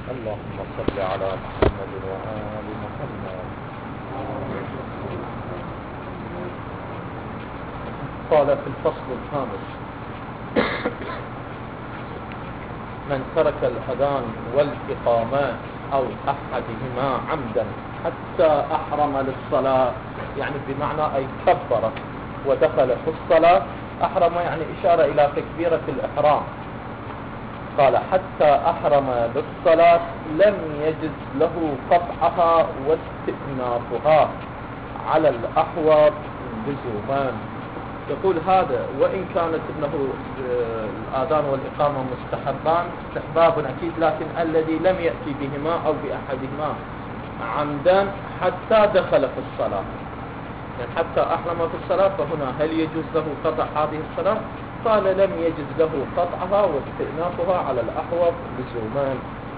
اللهم صل على محمد وآل محمد. قال في الفصل الخامس: من ترك الأذان والإقامة أو أحدهما عمدا حتى أحرم للصلاة، يعني بمعنى أي كبر ودخل في الصلاة. أحرم يعني إشارة إلى تكبيرة الإحرام. قال حتى أحرم للصلاة لم يجز له قطعها واستئنافها على الأحوط لزومان. يقول هذا وإن كانت انه الآذان والإقامة مستحبان، استحباب أكيد، لكن الذي لم يأتي بهما أو بأحدهما عمدا حتى دخل في الصلاة، يعني حتى أحرم في الصلاة، فهنا هل يجوز له قطع هذه الصلاة؟ قال لم يجز له قطعها واستئنافها على الأحوط لزومان.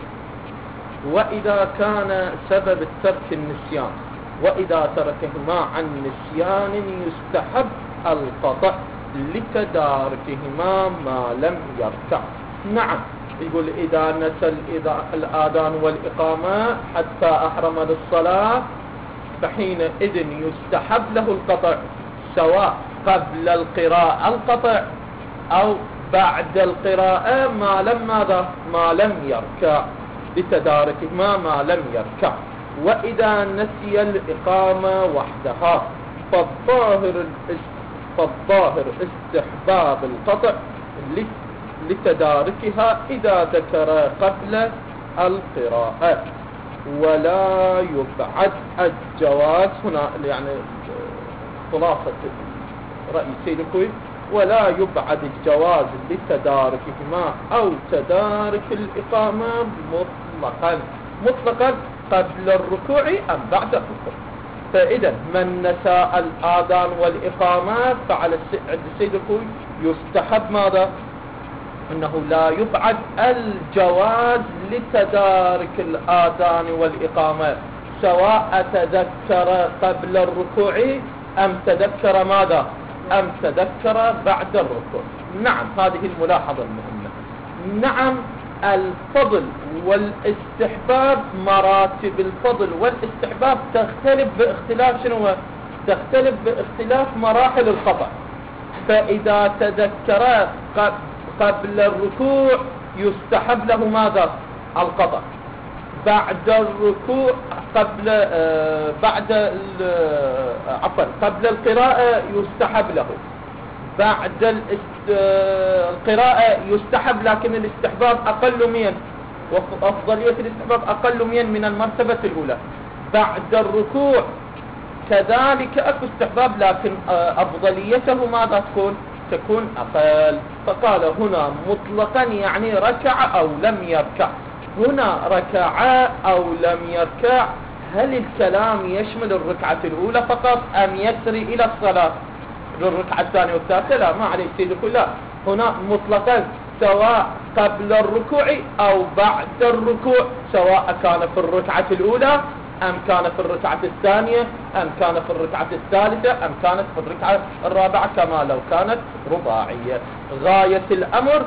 وإذا كان سبب الترك النسيان، وإذا تركهما عن نسيان يستحب القطع لتداركهما ما لم يركع. نعم، يقول إذا نسى الآذان والإقامة حتى أحرم للصلاة فحينئذ يستحب له القطع، سواء قبل القراءة القطع أو بعد القراءة ما لم يركع، لتداركهما ما لم يركع. وإذا نسي الإقامة وحدها فالظاهر استحباب القطع لتداركها إذا ذكر قبل القراءة، ولا يبعد الجواز. هنا يعني خلاصة رأي سيد الكوي: ولا يبعد الجواز لتداركهما أو تدارك الإقامة مطلقا قبل الركوع أم بعد الركوع. فإذا من نسى الآذان والإقامة فعلى عند السيد الكوي يستحب ماذا؟ أنه لا يبعد الجواز لتدارك الآذان والإقامة، سواء تذكر قبل الركوع أم تذكر ماذا؟ أم تذكر بعد الركوع. نعم، هذه الملاحظة المهمة. نعم، الفضل والاستحباب، مراتب الفضل والاستحباب تختلف باختلاف شنو؟ تختلف باختلاف مراحل القطع. فإذا تذكر قبل الركوع يستحب له ماذا؟ القطع. بعد الركوع قبل القراءة يستحب له. بعد القراءة يستحب، لكن الاستحباب أقل من، وأفضلية الاستحباب أقل من المرتبة الأولى. بعد الركوع كذلك أكو استحباب، لكن أفضليته ماذا تكون أقل. فقال هنا مطلقا يعني ركع أو لم يركع. هنا ركع أو لم يركع، هل الكلام يشمل الركعة الأولى فقط أم يسري إلى الصلاة للركعة الثانية والثالثة؟ لا، ما عليه سيد كلها. هنا مطلقا سواء قبل الركوع أو بعد الركوع، سواء كان في الركعة الأولى أم كان في الركعة الثانية أم كان في الركعة الثالثة أم كانت في الركعة الرابعة، كما لو كانت رباعية. غاية الأمر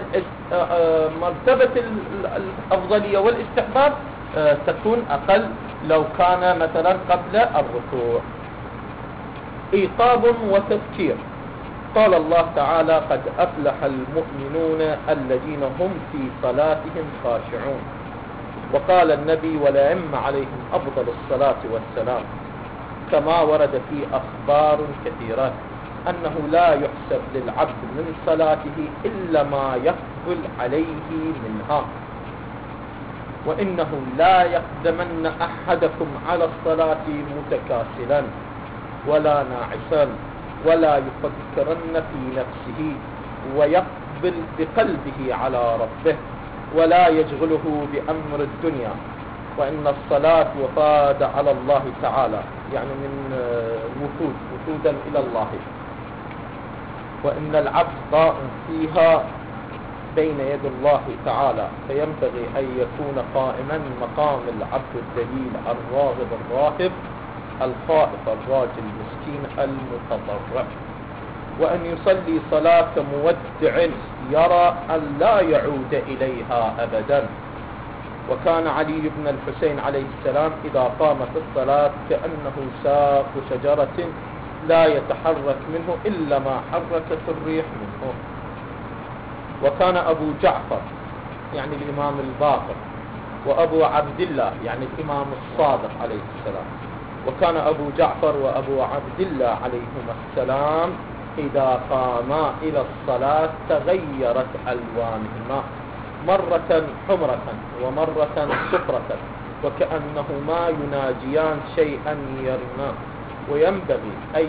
مرتبة الأفضلية والاستحباب تكون أقل لو كان مثلا قبل الركوع. إيقاظ وتذكير. قال الله تعالى: قد أفلح المؤمنون الذين هم في صلاتهم خاشعون. وقال النبي والأئمة عليهم أفضل الصلاة والسلام كما ورد في أخبار كثيرة أنه لا يحسب للعبد من صلاته إلا ما يقبل عليه منها، وإنه لا يقدمن أحدكم على الصلاة متكاسلا ولا ناعسا ولا يفكرن في نفسه ويقبل بقلبه على ربه ولا يشغله بأمر الدنيا، وإن الصلاة وفاد على الله تعالى، يعني من وفودا إلى الله، وإن العبد قائم فيها بين يد الله تعالى، فينبغي أن يكون قائما مقام العبد الذليل الراغب الراهب الخائف الراجل المسكين المتضرع، وأن يصلي صلاة مودع يرى أن لا يعود إليها أبدا، وكان علي بن الحسين عليه السلام إذا قام في الصلاة كأنه ساق شجرة لا يتحرك منه إلا ما حركت الريح منه. وكان أبو جعفر يعني الإمام الباقر، وأبو عبد الله يعني الإمام الصادق عليه السلام، وكان أبو جعفر وأبو عبد الله عليهما السلام إذا قاما إلى الصلاة تغيرت ألوانهما، مرة حمرة ومرة صفرة، وكأنهما يناجيان شيئا يرنا. وينبغي أن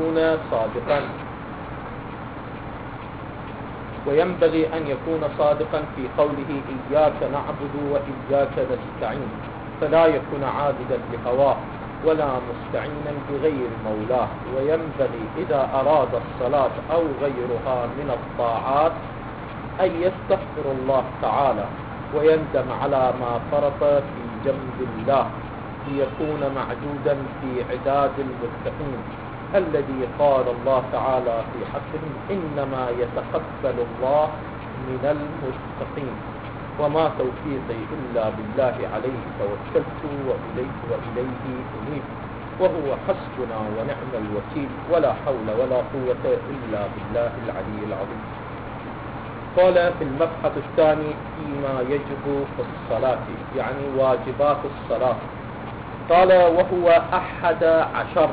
يكون صادقا في قوله إياك نعبد وإياك نستعين، فلا يكون عابدا لهواه ولا مستعينا بغير مولاه. وينبغي إذا أراد الصلاة أو غيرها من الطاعات أن يستغفر الله تعالى ويندم على ما فرط في جنب الله، ليكون معدودا في عداد المتقين الذي قال الله تعالى في حقهم إنما يتقبل الله من المتقين. وما توفيقي إلا بالله عليه توكلت وإليه أنيب، وهو حسبنا ونعم الوكيل، ولا حول ولا قوة إلا بالله العلي العظيم. قال في المبحث الثاني فيما يجب في الصلاة يعني واجبات الصلاة، قال وهو 11: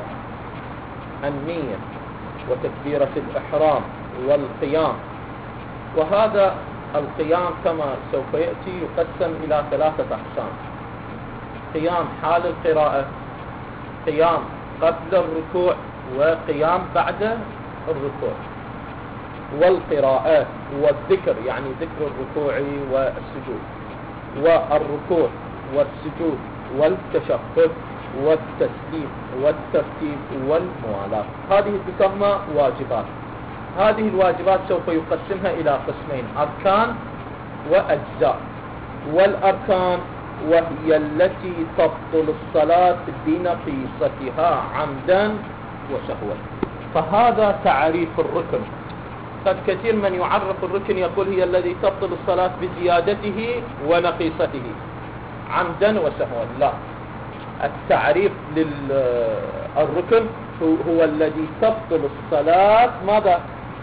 النية وتكبيرة الإحرام والقيام. وهذا القيام كما سوف يأتي يقسم إلى 3 أقسام: قيام حال القراءة، قيام قبل الركوع، وقيام بعد الركوع. والقراءة والذكر يعني ذكر الركوع والسجود، والركوع والسجود والتشهد والتسليم والترتيب والموالاة، هذه تسمى واجبات. هذه الواجبات سوف يقسمها إلى قسمين: أركان وأجزاء. والأركان وهي التي تبطل الصلاة بنقيصتها عمدا وسهوا. فهذا تعريف الركن. قد كثير من يعرف الركن يقول هي الذي تبطل الصلاة بزيادته ونقيصته عمدا وسهوا. لا، التعريف للركن هو الذي تبطل الصلاة ماذا؟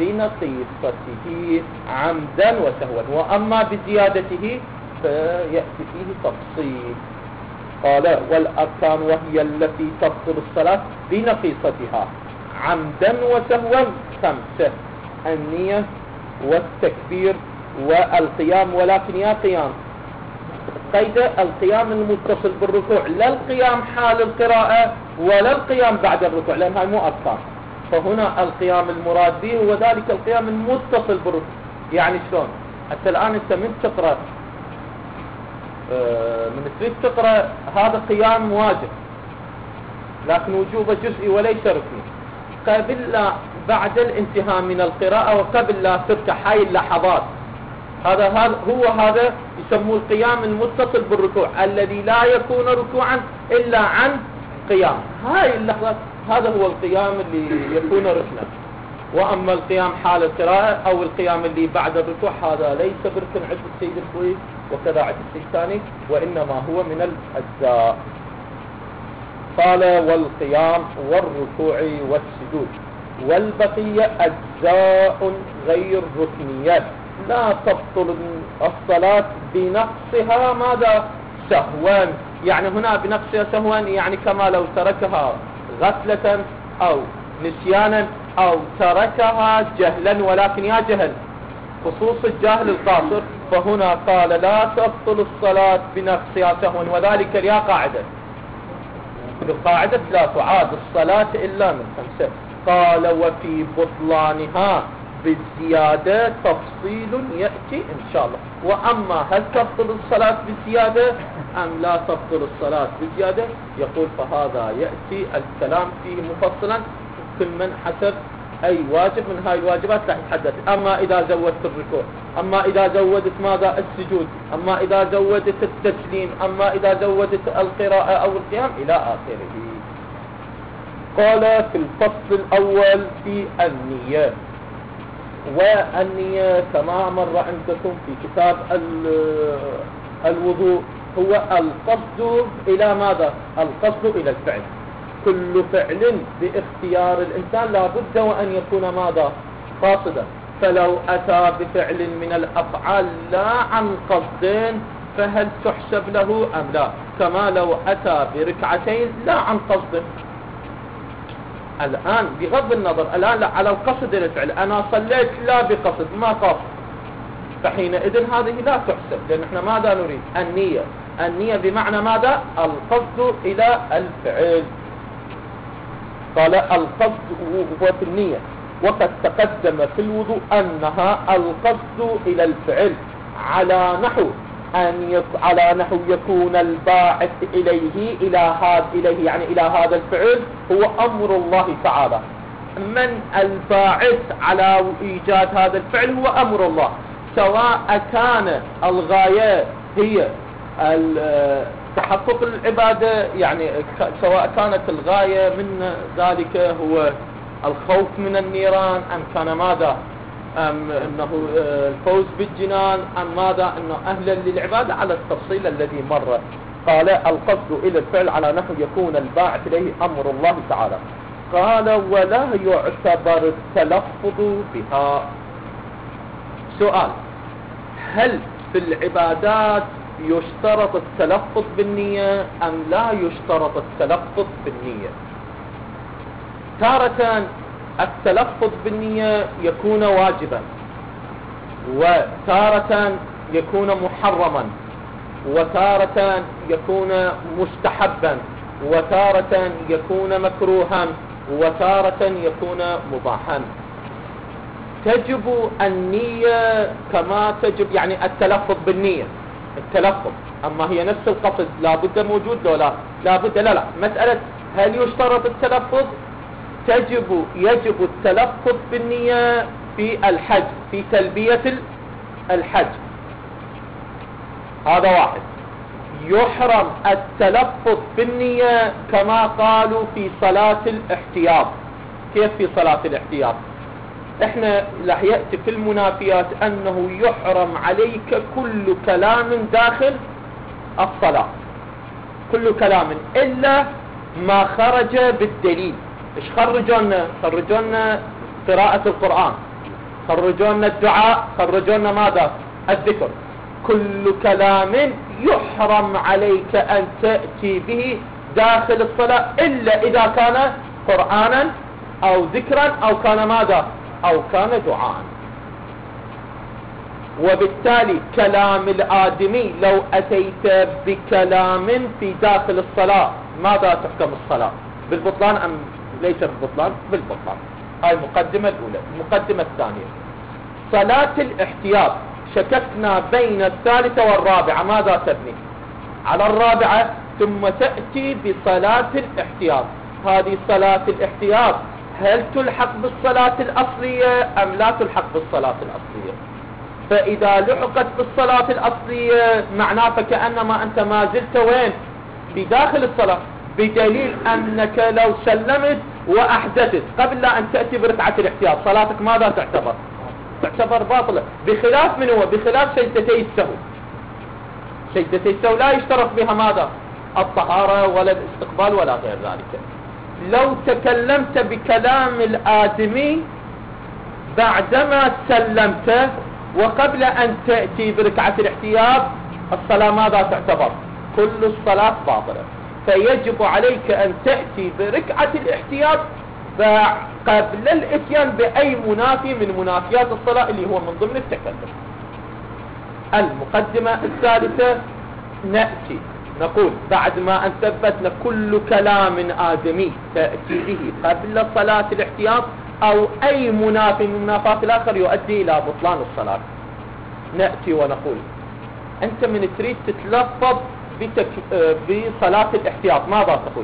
بنقيصته عمدا وسهوا، وأما بزيادته فيأتي فيه تفصيل. قال والأركان وهي التي تبطل الصلاة بنقيصتها عمدا وسهوا 5: النية والتكبير والقيام. ولكن يا قيام قيد القيام المتصل بالركوع، لا القيام حال القراءة ولا القيام بعد الركوع، لأن هاي مو أركان. فهنا القيام المراد به هو ذلك القيام المتصل بالركوع. يعني شلون؟ حتى الآن أنت من تقرأ من تريد تقرأ هذا قيام واجب، لكن وجوبه جزئي وليس ركني. قبل لا بعد الانتهاء من القراءة وقبل لا تفتح هاي اللحظات، هذا يسموه القيام المتصل بالركوع، الذي لا يكون ركوعا إلا عن قيام. هاي اللحظات هذا هو القيام اللي يكون ركنا. وأما القيام حال القراءة أو القيام اللي بعد الركوع هذا ليس بركن عند السيد الخوي وكذا عند السيد الثاني، وإنما هو من الأجزاء. قال والقيام والركوع والسجود والبقية أجزاء غير ركنيات لا تبطل الصلاة بنقصها ماذا؟ سهوا. يعني هنا بنقصها سهوا يعني كما لو تركها غفلة أو نسيانا أو تركها جهلا، ولكن يا جهل خصوص الجاهل القاصر. فهنا قال لا تبطل الصلاة بنقصها سهوا، وذلك لها قاعدة، القاعدة لا تعاد الصلاة إلا من 5. قال وفي بطلانها بالزيادة تفصيل يأتي إن شاء الله. وأما هل تبطل الصلاة بالزيادة أم لا تبطل الصلاة بالزيادة يقول فهذا يأتي الكلام فيه مفصلا، كل من حسب أي واجب من هاي الواجبات راح يتحدث. أما إذا زودت الركوع، أما إذا زودت ماذا؟ السجود، أما إذا زودت التسليم، أما إذا زودت القراءة أو القيام إلى آخره. قال في الفصل الأول في النية. والنية كما مر عندكم في كتاب الوضوء هو القصد إلى ماذا؟ القصد إلى الفعل. كل فعل باختيار الإنسان لا بد وأن يكون ماذا؟ قاصدا. فلو أتى بفعل من الأفعال لا عن قصد فهل تحسب له أم لا؟ كما لو أتى بركعتين لا عن قصد. الآن بغض النظر الآن على القصد للفعل، أنا صليت لا بقصد ما قصد، فحينئذ هذه لا تحسب، لأن احنا ماذا نريد؟ النية. النية بمعنى ماذا؟ القصد إلى الفعل. قال القصد هو في النية، وقد تقدم في الوضوء أنها القصد إلى الفعل على نحو يكون الباعث إليه يعني إلى هذا الفعل هو أمر الله تعالى. من الباعث على إيجاد هذا الفعل هو أمر الله، سواء كان الغاية هي تحقق العبادة، يعني سواء كانت الغاية من ذلك هو الخوف من النيران أم كان ماذا؟ أنه الفوز بالجنان أم ماذا؟ أنه أهلا للعبادة، على التفصيل الذي مر. قال القصد إلى الفعل على نحو يكون الباعث إليه أمر الله تعالى. قال ولا يعتبر التلفظ بها. سؤال: هل في العبادات يشترط التلفظ بالنية أم لا يشترط التلفظ بالنية؟ تارة التلفظ بالنية يكون واجبا، وتارة يكون محرما، وتارة يكون مستحبا، وتارة يكون مكروها، وتارة يكون مباحا. تجب النية كما تجب يعني التلفظ بالنية، التلفظ، أما هي نفس القصد لا بد موجود لو لا بد لا مسألة هل يشترط التلفظ؟ يجب التلفظ بالنية في الحج، في تلبية الحج، هذا واحد. يحرم التلفظ بالنية كما قالوا في صلاة الاحتياط. كيف في صلاة الاحتياط؟ احنا رح يأتي في المنافيات أنه يحرم عليك كل كلام داخل الصلاة، كل كلام إلا ما خرج بالدليل. ايش خرجونا قراءة القرآن، خرجونا الدعاء، خرجونا ماذا؟ الذكر. كل كلام يحرم عليك أن تأتي به داخل الصلاة إلا إذا كان قرآنا أو ذكرا أو كان ماذا؟ أو كان دعاء. وبالتالي كلام الآدمي لو أتيت بكلام في داخل الصلاة ماذا تحكم الصلاة؟ بالبطلان أم ليس بالبطلان؟ بالبطلان. هاي المقدمة الأولى. المقدمة الثانية: صلاة الاحتياط شككنا بين الثالثة والرابعة، ماذا تبني؟ على الرابعة، ثم تأتي بصلاة الاحتياط. هذه صلاة الاحتياط هل تلحق بالصلاة الأصلية أم لا تلحق بالصلاة الأصلية؟ فإذا لحقت بالصلاة الأصلية معناه فكأنما أنت ما زلت وين؟ بداخل الصلاة، بدليل أنك لو سلمت وأحدثت قبل أن تأتي بركعة الاحتياط صلاتك ماذا تعتبر؟ تعتبر باطلة. بخلاف من هو؟ بخلاف سجدتي السهو. سجدتي السهو لا يشترط بها ماذا؟ الطهارة ولا الاستقبال ولا غير ذلك. لو تكلمت بكلام الآدمي بعدما سلمت وقبل أن تأتي بركعة الاحتياط الصلاة ماذا تعتبر؟ كل الصلاة باطلة. فيجب عليك أن تأتي بركعة الاحتياط قبل الاتيان بأي منافي من منافيات الصلاة اللي هو من ضمن التكلم. المقدمة الثالثة: نأتي نقول بعد ما أن ثبتنا كل كلام آدمي تأتي به قبل صلاة الاحتياط أو أي منافي من منافات الآخر يؤدي إلى بطلان الصلاة، نأتي ونقول أنت من تريد تتلفظ بصلاة الاحتياط ماذا تقول؟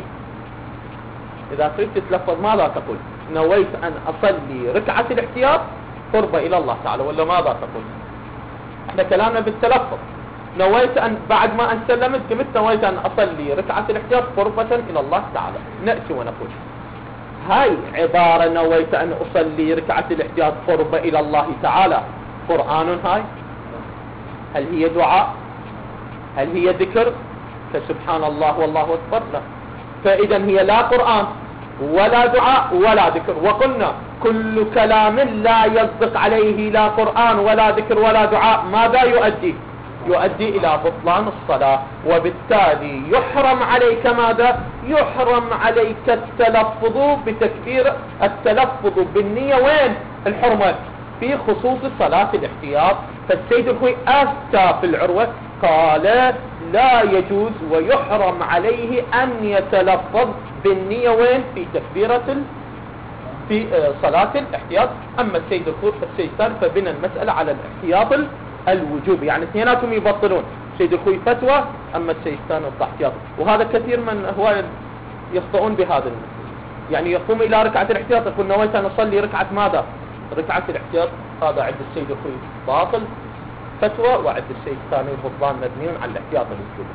إذا تريد تتلفظ ماذا تقول؟ نويت أن أصلي ركعة الاحتياط قربة إلى الله تعالى، ولا ماذا تقول؟ احنا كلامنا بالتلفظ. نويت أن بعد ما أن سلمت قمت نويت أن أصلي ركعة الاحتياط قربة إلى الله تعالى، نأتي ونقول هاي عبارة نويت أن أصلي ركعة الاحتياط قربة إلى الله تعالى قرآن؟ هاي هل هي دعاء؟ هل هي ذكر فسبحان الله والله أكبر؟ لا. فإذا هي لا قرآن ولا دعاء ولا ذكر. وقلنا كل كلام لا يصدق عليه لا قرآن ولا ذكر ولا دعاء ماذا يؤدي؟ يؤدي إلى بطلان الصلاة. وبالتالي يحرم عليك ماذا؟ يحرم عليك التلفظ بتكبير، التلفظ بالنية. وين الحرمة؟ في خصوص صلاة الاحتياط. فالسيد الخوي أفتى في العروة قال لا يجوز ويحرم عليه أن يتلفظ بالنية. وين؟ في تكبيرة في صلاة الاحتياط. أما السيد الخوي فالسيستان فبنى المسألة على الاحتياط الوجوب، يعني اثنيناتهم يبطلون. سيد الخوي فتوى، أما السيستان الاحتياط. وهذا كثير من هو يخطئون بهذا المسألة، يعني يقوم إلى ركعة الاحتياط يقول نويت أن أصلي ركعة ماذا؟ ركعة الاحتياط. هذا عند السيد الخوي باطل فتوى، وعند السيستاني بطلان مبني على الاحتياط الوجوب.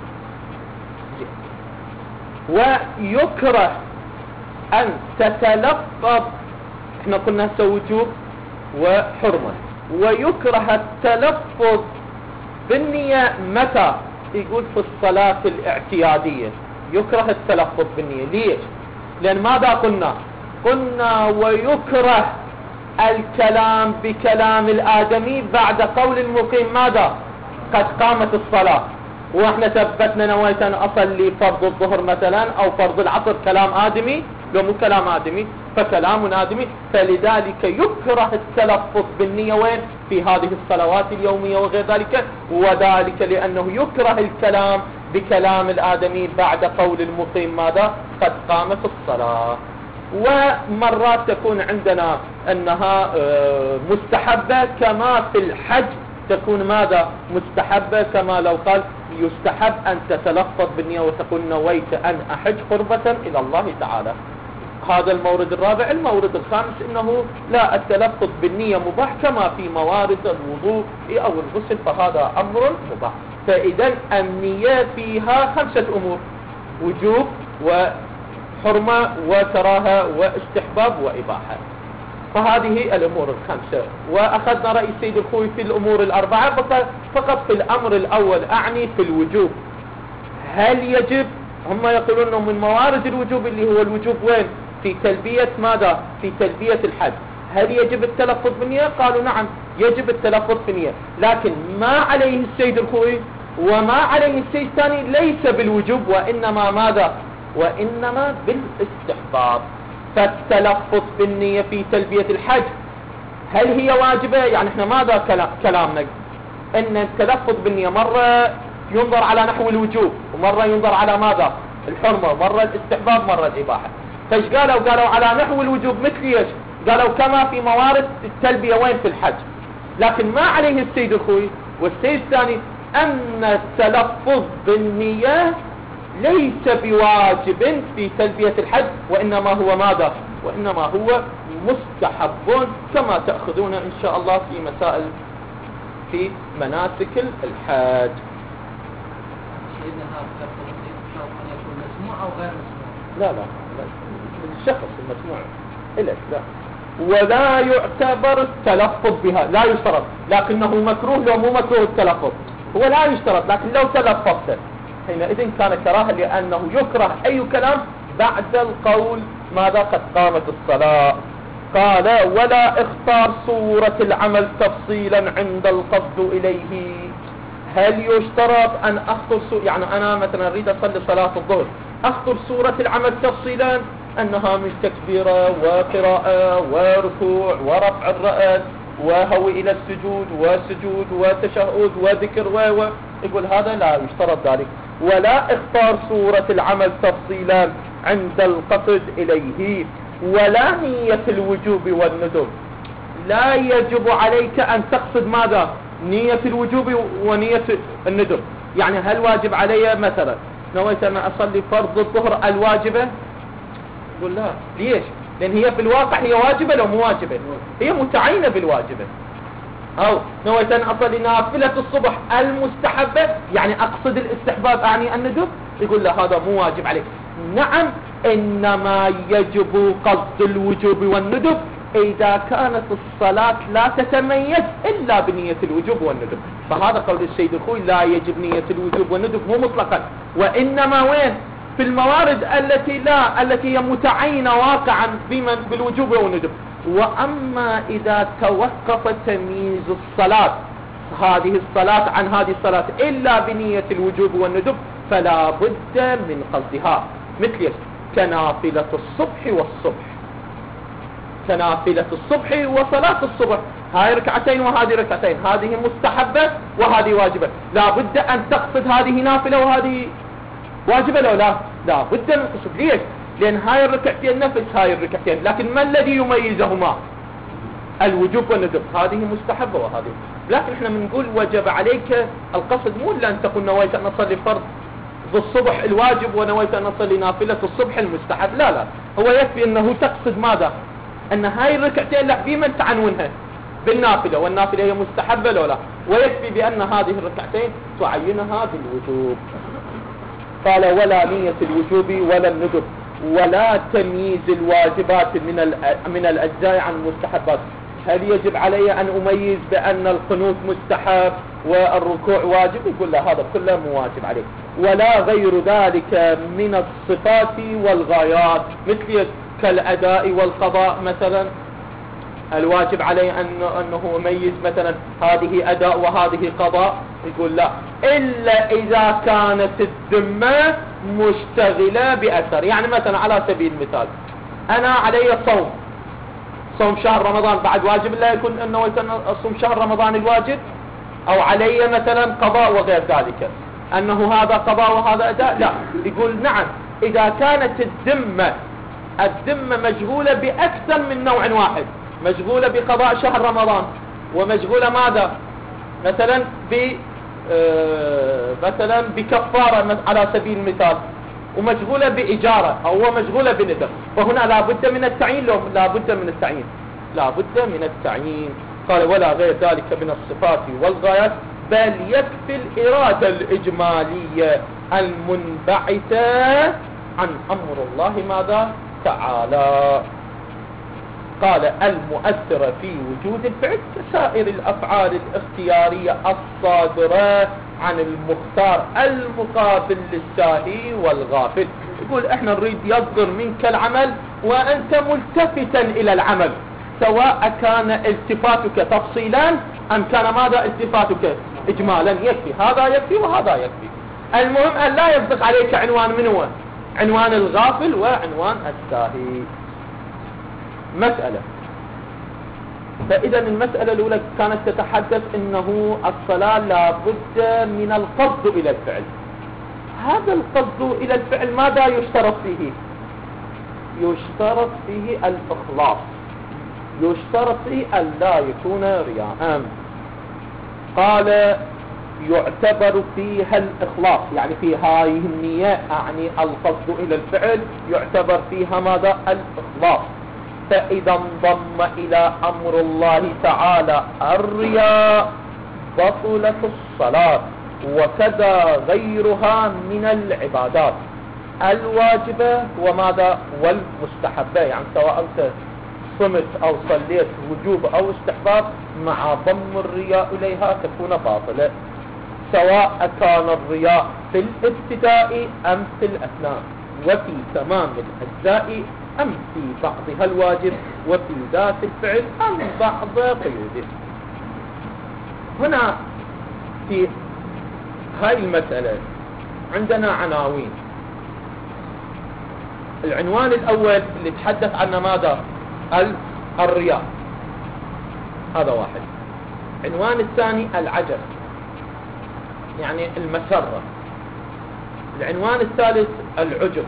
ويكره أن تتلفظ، احنا قلنا وجوب وحرمة، ويكره التلفظ بالنية متى؟ يقول في الصلاة الاعتيادية يكره التلفظ بالنية. ليش؟ لأن ماذا قلنا؟ قلنا ويكره الكلام بكلام الآدمي بعد قول المقيم ماذا؟ قد قامت الصلاة. واحنا ثبتنا نويت أن أصلي فرض الظهر مثلا أو فرض العصر كلام آدمي، لو مو كلام آدمي فكلام آدمي. فلذلك يكره التلفظ بالنية وين؟ في هذه الصلوات اليومية وغير ذلك. وذلك لأنه يكره الكلام بكلام الآدمي بعد قول المقيم ماذا؟ قد قامت الصلاة. ومرات تكون عندنا أنها مستحبة كما في الحج تكون ماذا؟ مستحبة، كما لو قال يستحب أن تتلفظ بالنية وتقول نويت أن أحج قربة إلى الله تعالى. هذا المورد الرابع. المورد الخامس إنه لا، التلفظ بالنية مباح كما في موارد الوضوء أو الغسل، فهذا أمر مباح. فإذا النية فيها 5 أمور: وجوب وحرمة وكراهة واستحباب وإباحة. فهذه الأمور ال5. وأخذنا رأي السيد الخوي في الأمور ال4 فقط في الأمر الأول، أعني في الوجوب. هل يجب؟ هم يقولون من موارد الوجوب اللي هو الوجوب وين؟ في تلبية ماذا؟ في تلبية الحج. هل يجب التلفظ بالنية؟ قالوا نعم يجب التلفظ بالنية، لكن ما عليه السيد الخوي وما عليه السيستاني ليس بالوجوب، وإنما ماذا؟ وإنما بالاستحباب. فالتلفظ بالنية في تلبية الحج هل هي واجبة؟ يعني احنا ماذا كلامنا؟ ان التلفظ بالنية مرة ينظر على نحو الوجوب، ومرة ينظر على ماذا؟ الحرمة، مرة الاستحباب، مرة الإباحة. فايش قالوا؟ قالوا على نحو الوجوب. مثل ايش؟ قالوا كما في موارد التلبية وين؟ في الحج. لكن ما عليه السيد الخوي والسيد الثاني أن التلفظ بالنية ليس بواجب في تلبية الحج، وإنما هو ماذا؟ وإنما هو مستحب، كما تأخذون إن شاء الله في مسائل في مناسك الحج. سيدنا هذا التلفظ أن يكون مسموع أو غير مسموع؟ لا الشخص المسموع إليك لا. ولا يعتبر التلفظ بها، لا يشترط، لكنه مكروه. لو مو مكروه التلفظ هو لا يشترط، لكن لو تلفظت حينئذ كان كراهة، لأنه يكره أي كلام بعد القول ماذا؟ قد قامت الصلاة. قال ولا اختار صورة العمل تفصيلا عند القصد إليه. هل يشترط أن أخطر يعني أنا مثلا أريد أصلي صلاة الظهر أخطر صورة العمل تفصيلا أنها من تكبيرة وقراءة وركوع ورفع الرأس وهو إلى السجود وسجود وتشهد وذكر يقول هذا لا يشترط ذلك. ولا اختار صورة العمل تفصيلا عند القصد إليه. ولا نية الوجوب والندب، لا يجب عليك أن تقصد ماذا؟ نية الوجوب ونية الندب. يعني هل واجب علي مثلا نويت أن أصلي فرض الظهر الواجبة؟ يقول لا. ليش؟ لأن هي في الواقع هي واجبة لو مو واجبة؟ هي متعينة بالواجبة. أو نويت أن أصلي نافلة الصبح المستحبة، يعني أقصد الاستحباب أعني الندب؟ يقول لا هذا مو واجب عليك. نعم، إنما يجب قصد الوجوب والندب إذا كانت الصلاة لا تتميز إلا بنية الوجوب والندب. فهذا قول السيد الخوي لا يجب نية الوجوب والندب مو مطلقا، وإنما وين؟ في الموارد التي هي متعينة واقعا بالوجوب والندب. وأما إذا توقف تمييز الصلاة هذه الصلاة عن هذه الصلاة إلا بنية الوجوب والندب فلا بد من قصدها، مثل كنافلة الصبح والصبح. كنافلة الصبح وصلاة الصبح، هاي ركعتين وهذه ركعتين، هذه مستحبة وهذه واجبة، لا بد أن تقصد هذه نافلة وهذه واجبة لو لا بد من قصد. ليش؟ لأن هاي الركعتين نفس هاي الركعتين، لكن ما الذي يميزهما؟ الوجوب والندب. هذه مستحبة وهذه، لكن احنا بنقول وجب عليك القصد، مو الا ان تقول نويت ان اصلي فرض بالصبح الواجب ونويت ان اصلي نافلة الصبح المستحب، لا هو يكفي انه تقصد ماذا؟ ان هاي الركعتين لا بمن تعنونها بالنافلة، والنافلة هي مستحبة لا، ويكفي بان هذه الركعتين تعينها بالوجوب. قال ولا نية الوجوب ولا الندب ولا تمييز الواجبات من الأجزاء عن المستحبات. هل يجب علي أن أميز بأن القنوت مستحب والركوع واجب؟ يقول لا، هذا كله مو واجب عليك. ولا غير ذلك من الصفات والغايات، مثل كالأداء والقضاء مثلا، الواجب علي أنه أميز مثلا هذه أداء وهذه قضاء، يقول لا، إلا إذا كانت الذمة مشتغلة بأثر. يعني مثلا على سبيل المثال أنا علي صوم شهر رمضان، بعد واجب لا يكون أنه أصوم شهر رمضان الواجب، أو علي مثلا قضاء وغير ذلك، أنه هذا قضاء وهذا أداء، لا، يقول نعم إذا كانت الذمة مشغولة بأكثر من نوع واحد، مشغولة بقضاء شهر رمضان، ومشغولة ماذا مثلا مثلا بكفارة على سبيل المثال، ومشغولة بإجارة، أو مشغولة بندب، فهنا لا بد من التعيين. لا بد من التعيين، لا بد من التعيين. قال ولا غير ذلك من الصفات والغايات، بل يكفي الإرادة الإجمالية المنبعثة عن أمر الله ماذا تعالى. قال المؤثرة في وجود الفعل كسائر الأفعال الاختيارية الصادرة عن المختار المقابل للساهي والغافل. يقول احنا نريد يصدر منك العمل وانت ملتفتا الى العمل، سواء كان التفاتك تفصيلا ام كان ماذا التفاتك اجمالا، يكفي، هذا يكفي وهذا يكفي. المهم ان لا يصدق عليك عنوان من هو؟ عنوان الغافل وعنوان الساهي. مسألة. فإذا المسألة الأولى كانت تتحدث إنه الصلاة لا بد من القصد إلى الفعل. هذا القصد إلى الفعل ماذا يشترط فيه؟ يشترط فيه الإخلاص، يشترط فيه أن لا يكون رياء. قال يعتبر فيها الإخلاص، يعني في هذه النية، يعني القصد إلى الفعل يعتبر فيها ماذا؟ الإخلاص. فإذا انضم إلى أمر الله تعالى الرياء بطلت الصلاة، وكذا غيرها من العبادات الواجبة وماذا؟ والمستحبة. يعني سواء أنت صمت أو صليت وجوب أو استحباب مع ضم الرياء إليها تكون باطلة، سواء كان الرياء في الابتداء أم في الأثناء، وفي تمام الأجزاء أم في بعضها الواجب، وفي ذات الفعل أم بعض قيوده. هنا في هاي المسألة عندنا عناوين. العنوان الأول اللي تحدث عنه ماذا؟ الرياء، هذا واحد. العنوان الثاني العجب، يعني المسرة. العنوان الثالث العجب.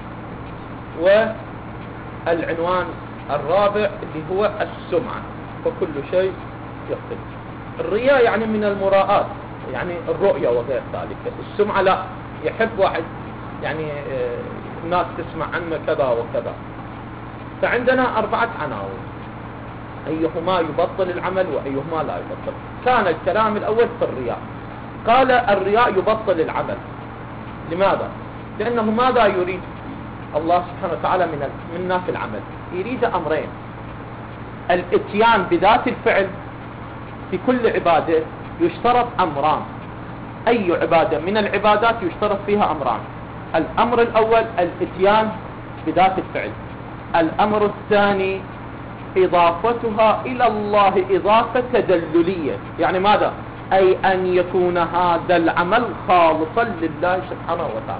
والعنوان الرابع اللي هو السمعة، وكل شيء يختلف. الرياء يعني من المراءات، يعني الرؤية وغير ذلك. السمعة لا، يحب واحد يعني الناس تسمع عنه كذا وكذا. فعندنا 4 عناوين، أيهما يبطل العمل وأيهما لا يبطل. كان الكلام الأول في الرياء. قال الرياء يبطل العمل. لماذا؟ لأنه ماذا يريد الله سبحانه وتعالى منا في العمل؟ يريد أمرين. الاتيان بذات الفعل في كل عبادة يشترط أمران. أي عبادة من العبادات يشترط فيها أمران. الأمر الأول الاتيان بذات الفعل. الأمر الثاني إضافتها إلى الله إضافة تدللية. يعني ماذا؟ أي أن يكون هذا العمل خالصا لله سبحانه وتعالى.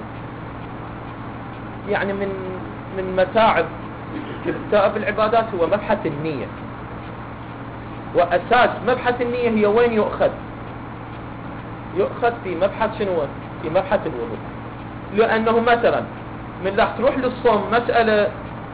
يعني من متاعب كتاب العبادات هو مبحث النية، وأساس مبحث النية هي وين يؤخذ؟ يؤخذ في مبحث شنو؟ في مبحث الوضوء. لأنه مثلا من راح تروح للصوم مسألة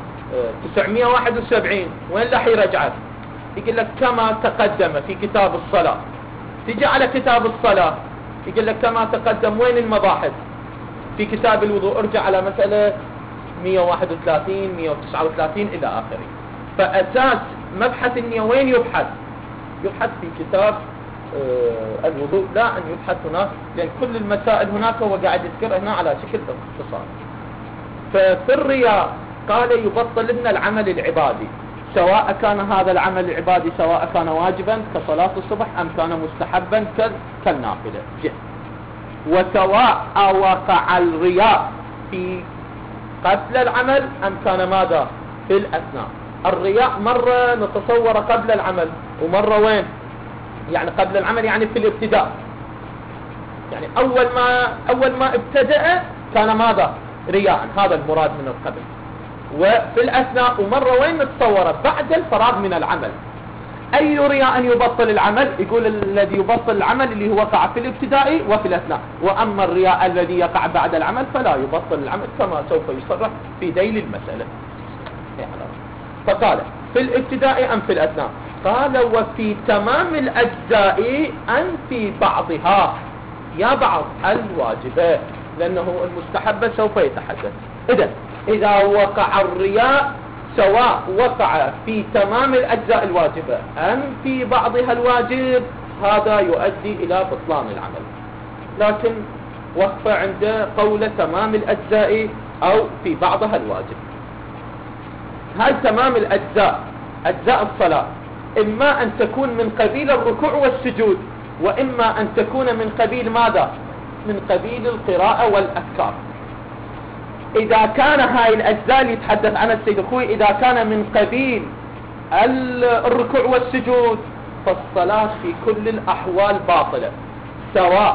971 وين راح يرجعك؟ يقول لك كما تقدم في كتاب الصلاة. تيجي على كتاب الصلاة يقول لك كما تقدم وين المباحث؟ في كتاب الوضوء ارجع على مسألة 131 139 إلى آخره. فأساس مبحث النية وين يبحث؟ يبحث في كتاب الوضوء، لا أن يبحث هناك، لأن كل المسائل هناك هو قاعد يذكرها هنا على شكل اختصار. ففي الرياء قال يبطل لنا العمل العبادي، سواء كان هذا العمل العبادي سواء كان واجبا كصلاة الصبح أم كان مستحبا كالنافلة. وسواء وقع الرياء في قبل العمل أم كان ماذا؟ في الأثناء. الرياء مرة نتصور قبل العمل، ومرة وين؟ يعني قبل العمل يعني في الابتداء، يعني أول ما ابتدأ كان ماذا؟ رياء، هذا المراد من القبل. وفي الأثناء، ومرة وين نتصوره؟ بعد الفراغ من العمل. أي رياء يبطل العمل؟ يقول الذي يبطل العمل اللي هو وقع في الابتداء وفي الأثناء. وأما الرياء الذي يقع بعد العمل فلا يبطل العمل، كما سوف يصرح في ذيل المسألة. فقال في الابتداء أم في الأثناء؟ قال وفي تمام الأجزاء أم في بعضها، يا بعض الواجبات، لأنه المستحب سوف يتحدث. إذا وقع الرياء سواء وقع في تمام الأجزاء الواجبة أم في بعضها الواجب، هذا يؤدي إلى بطلان العمل. لكن وقف عند قول تمام الأجزاء أو في بعضها الواجب. هل تمام الأجزاء أجزاء الصلاة إما أن تكون من قبيل الركوع والسجود، وإما أن تكون من قبيل ماذا؟ من قبيل القراءة والأذكار. إذا كان هاي الأجزاء اللي يتحدث عنها السيد أخوي إذا كان من قبيل الركوع والسجود، فالصلاة في كل الأحوال باطلة، سواء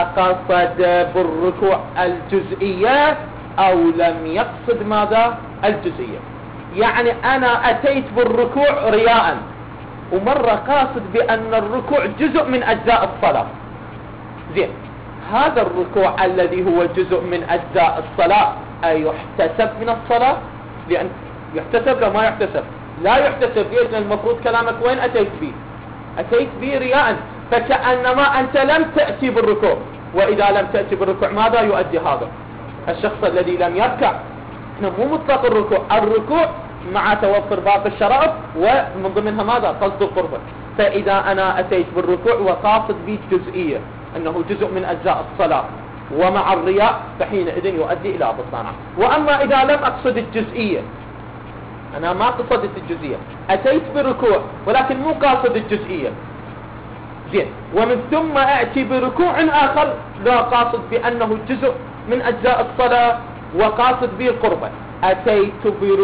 قصد بالركوع الجزئية أو لم يقصد ماذا؟ الجزئية. يعني أنا أتيت بالركوع رياء، ومرة قاصد بأن الركوع جزء من أجزاء الصلاة. زين، هذا الركوع الذي هو جزء من أجزاء الصلاة أيحتسب من الصلاة؟ لأن يحتسب لو ما يحتسب؟ لا يحتسب. ليش؟ لأن المفروض كلامك وين أتيت به؟ أتيت به رياء، فكأنما أنت لم تأتي بالركوع. وإذا لم تأتي بالركوع ماذا يؤدي هذا الشخص الذي لم يركع؟ مو مطلق الركوع مع توفر باقي الشرائط، ومن ضمنها ماذا؟ قصد القربة. فإذا أنا أتيت بالركوع وقاصد به الجزئية أنه جزء من أجزاء الصلاة ومع الرياء، فحينئذ يؤدي إلى بطلانها. وأما إذا لم أقصد الجزئية، أنا ما قصدت الجزئية، أتيت بركوع ولكن مو قاصد الجزئية، زين، ومن ثم أأتي بركوع آخر لا قاصد بأنه جزء من أجزاء الصلاة وقاصد به القربة، أتيت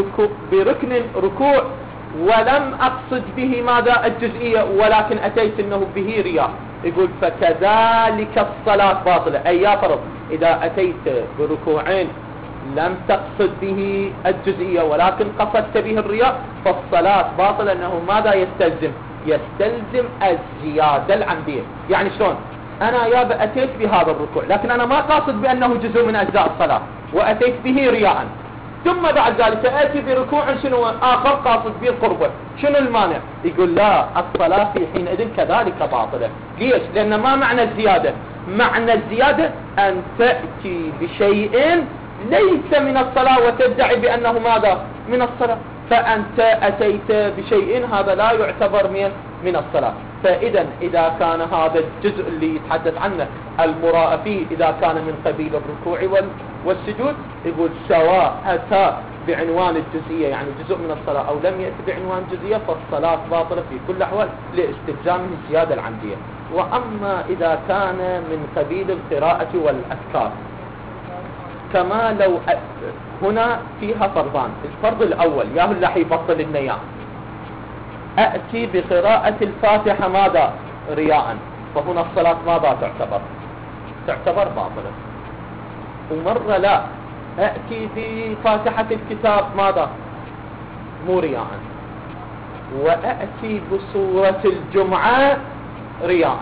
بركن ركوع ولم أقصد به ماذا؟ الجزئية، ولكن أتيت أنه به رياء. يقول فكذلك الصلاة باطلة. أي يا فرض إذا أتيت بركوعين لم تقصد به الجزئية ولكن قصدت به الرياء، فالصلاة باطلة. أنه ماذا يستلزم؟ يستلزم الزيادة العمدية. يعني شلون؟ أنا يا أتيت بهذا الركوع لكن أنا ما قاصد بأنه جزء من أجزاء الصلاة وأتيت به رياء، ثم بعد ذلك آتي بركوع شنو آخر قاصد به القربة، شنو المانع؟ يقول لا، الصلاة في حينئذ كذلك باطلة. ليش؟ لأن ما معنى الزيادة؟ معنى الزيادة أن تأتي بشيء ليس من الصلاة وتدعي بأنه ماذا؟ من الصلاة. فأنت أتيت بشيء هذا لا يعتبر من الصلاة. فإذا إذا كان هذا الجزء اللي يتحدث عنه المراء فيه إذا كان من قبيل الركوع والسجود، يقول سواء أتى بعنوان الجزئية يعني جزء من الصلاة أو لم يأتي بعنوان جزئية فالصلاة باطلة في كل الأحوال لاستلزامه الزيادة العمدية. وأما إذا كان من قبيل القراءة والأذكار كما لو هنا فيها فرضان. الفرض الأول ياهو اللي حيبطل لنا إياه، أأتي بقراءة الفاتحة ماذا؟ رياء، فهنا الصلاة ماذا تعتبر باطلة. ومرة لا، أأتي بفاتحة الكتاب ماذا؟ مو رياء، وأأتي بسورة الجمعة رياء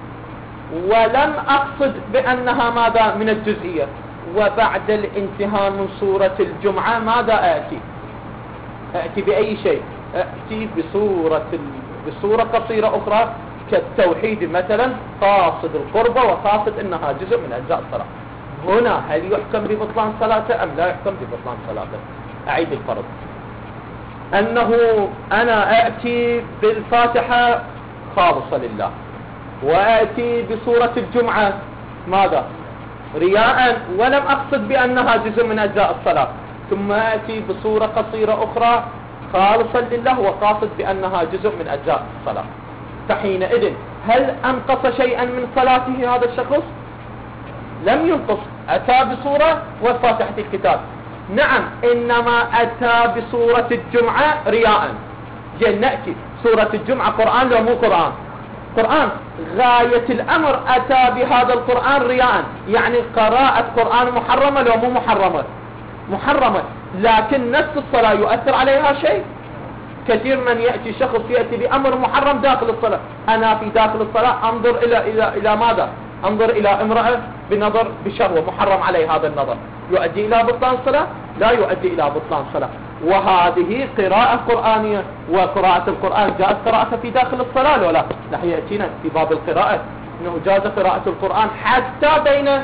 ولم أقصد بأنها ماذا؟ من الجزئية. وبعد الانتهاء من سورة الجمعة ماذا أأتي بأي شيء؟ أأتي بسورة قصيرة أخرى كالتوحيد مثلا، قاصد القربة وقاصد أنها جزء من أجزاء الصلاة. هنا هل يحكم ببطلان صلاته أم لا يحكم ببطلان صلاته؟ أعيد الفرض، أنه أنا أأتي بالفاتحة خالصة لله، وأأتي بسورة الجمعة ماذا؟ رياء ولم أقصد بأنها جزء من أجزاء الصلاة، ثم أأتي بصورة قصيرة أخرى خالصا لله وقاصد بأنها جزء من أجزاء الصلاة. فحينئذ هل أنقص شيئا من صلاته هذا الشخص؟ لم ينقص، أتى بصورة وفاتحة الكتاب. نعم، إنما أتى بصورة الجمعة رياء. نأتي سورة الجمعة قرآن لو مو قرآن، غاية الأمر أتى بهذا القرآن رياء، يعني قراءة قرآن محرمة لو مو محرمة، لكن نفس الصلاة يؤثر عليها شيء. كثير من يأتي شخص يأتي بأمر محرم داخل الصلاة، أنا في داخل الصلاة أنظر إلى ماذا؟ أنظر إلى امرأة بنظر بشهوة محرم علي هذا النظر، يؤدي إلى بطلان صلاة؟ لا يؤدي إلى بطلان صلاة. وهذه قراءة قرآنية، وقراءة القرآن جاءت قراءة في داخل الصلاة ولا لا؟ يأتينا في باب القراءة أنه جاز قراءة القرآن حتى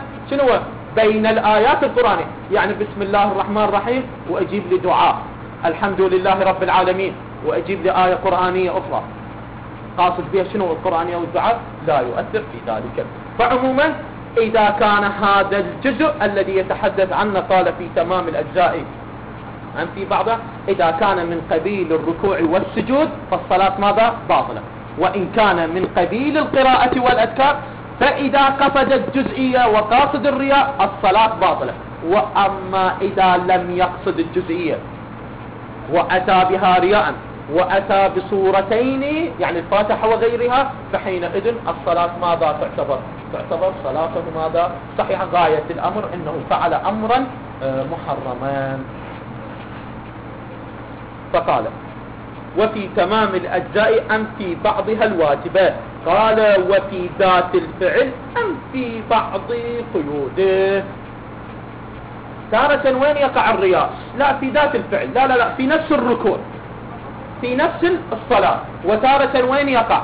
بين الآيات القرآنية، يعني بسم الله الرحمن الرحيم وأجيب لدعاء الحمد لله رب العالمين وأجيب لآية قرآنية أخرى قاصد بها القرآنية والدعاء، لا يؤثر في ذلك. فعموما إذا كان هذا الجزء الذي يتحدث عنه قال في تمام الأجزاء عن في بعضها، إذا كان من قبيل الركوع والسجود فالصلاة ماذا؟ باطلة. وإن كان من قبيل القراءة والأذكار فإذا قصد الجزئية وقاصد الرياء الصلاة باطلة. وأما إذا لم يقصد الجزئية وأتى بها رياء وأتى بصورتين يعني الفاتحة وغيرها، فحينئذ الصلاة ماذا تعتبر صلاته ماذا؟ صحيحة. غاية الأمر أنه فعل أمرا محرما. فقال وفي تمام الأجزاء أم في بعضها الواجبات؟ قال وفي ذات الفعل أم في بعض قيوده. تارة وين يقع الرياء؟ لا في ذات الفعل، لا في نفس الركوع في نفس الصلاة. وتارة وين يقع؟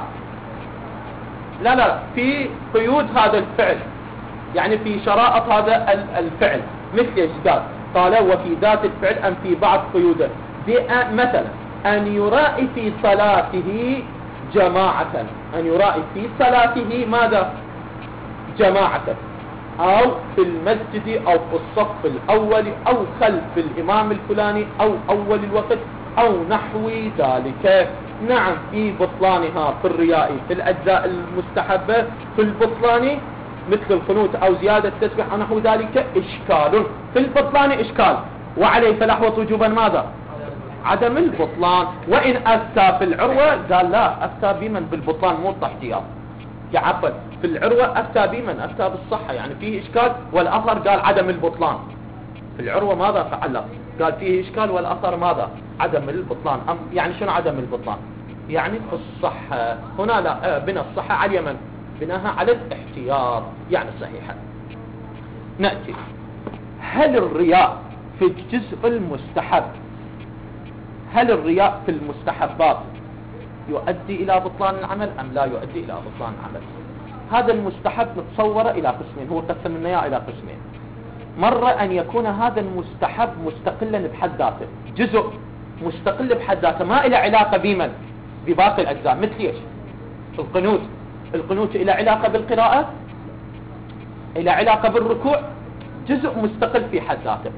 لا في قيود هذا الفعل، يعني في شرائط هذا الفعل. مثل ايش قال وفي ذات الفعل أم في بعض قيوده؟ مثلا أن يرائي في صلاته جماعة، أن يرائي في صلاته ماذا؟ جماعة، أو في المسجد أو في الصف الأول أو خلف الإمام الفلاني أو أول الوقت أو نحو ذلك. نعم في بطلانها في الرياء في الأجزاء المستحبة في البطلان مثل القنوت أو زيادة التسبيح أو نحو ذلك إشكال، في البطلان إشكال، وعليه فالأحوط وجوبا ماذا؟ عدم البطلان. وإن أفتى في العروة قال لا، أفتى بمن بالبطلان مو التحتياط، عفوا في العروة أفتى بمن؟ أفتى بالصحة، يعني فيه إشكال، والأثر قال عدم البطلان. في العروة ماذا فعل؟ قال فيه إشكال والأثر ماذا؟ عدم البطلان. يعني شنو عدم البطلان؟ يعني في الصحة. هنا لا، بنى الصحة على اليمن، بناها على الاحتياط، يعني صحيحة. نأتي هل الرياء في الجزء المستحب، هل الرياء في المستحبات يؤدي إلى بطلان العمل أم لا يؤدي إلى بطلان العمل؟ هذا المستحب نتصوره إلى قسمين، هو قسم لنا إلى قسمين. مرة أن يكون هذا المستحب مستقلا بحد ذاته، جزء مستقل بحد ذاته ما إلى علاقة بمن؟ بباقي الأجزاء. مثل إيش؟ القنوت إلى علاقة بالقراءة، إلى علاقة بالركوع، جزء مستقل في حد ذاته.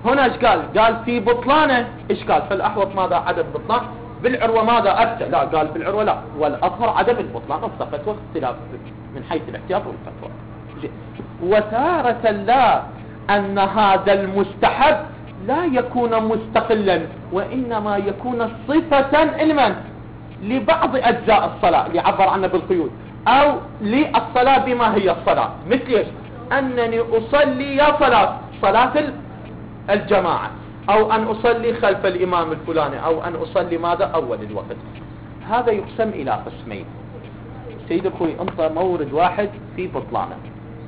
هنا ايش قال في بطلانه اشكال. فالاحوط ماذا؟ عدم بطلان. بالعروة ماذا؟ افتى. لا، قال بالعروة لا، والاظهر عدم البطلان. فتوى اختلاف من حيث الاحتياط والفتوى. وتارة لا، ان هذا المستحب لا يكون مستقلا، وانما يكون صفة لمن؟ لبعض اجزاء الصلاة اللي عبر عنها بالقيود، او للصلاة بما هي الصلاة. مثل ايش؟ انني اصلي يا صلاة الجماعة، او ان اصلي خلف الامام الفلاني، او ان اصلي ماذا؟ اول الوقت. هذا يقسم الى قسمين. سيد اخوي انت مورد واحد في بطلانه،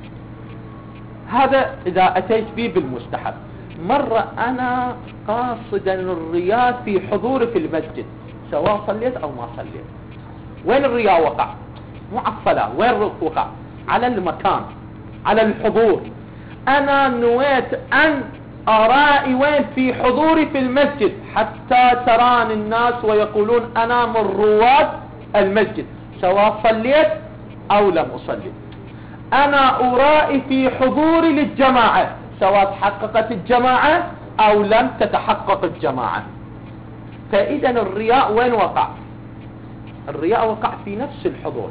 هذا اذا اتيت به بالمستحب. مرة انا قاصدا الرياء في حضوري في المسجد، سواء صليت او ما صليت. وين الرياء وقع؟ مو على الصلاة. وين وقع؟ على المكان، على الحضور. انا نويت ان ارائي وين؟ في حضوري في المسجد، حتى تراني الناس ويقولون انا من رواد المسجد، سواء صليت او لم اصلي. انا ارائي في حضوري للجماعة، سواء تحققت الجماعة او لم تتحقق الجماعة. فاذا الرياء وين وقع؟ الرياء وقع في نفس الحضور.